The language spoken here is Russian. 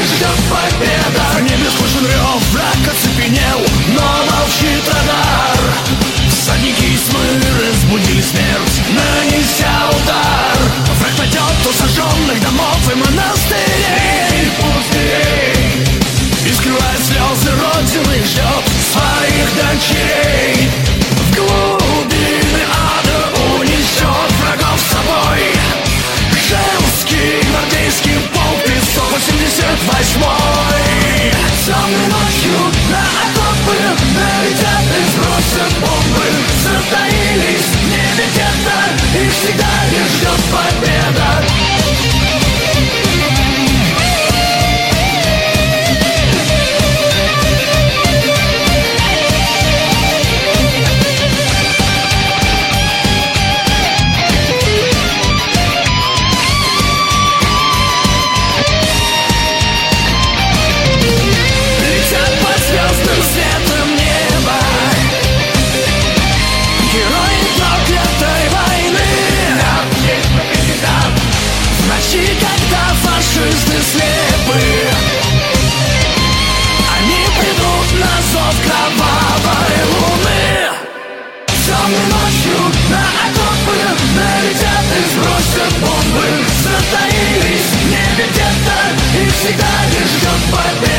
ждет победа. В небе слышен рев, враг оцепенел, но молчит радар. Всадники тьмы разбудили смерть, нанеся удар. Враг пойдет у сожженных домов и монастырей, пустырей, и скрывая слезы родины, ждет своих дочерей. В глубины ада унесет врагов с собой женский гвардейский полк 588-й. Темной ночью на окопы налетят и сбросят бомбы. Затаились в небе где-то, их всегда лишь ждет победа. Когда фашисты слепы, они придут на зов кровавой луны. Темной ночью на окопы налетят и сбросят бомбы. Затаились в небе где-то, их всегда лишь ждет победа.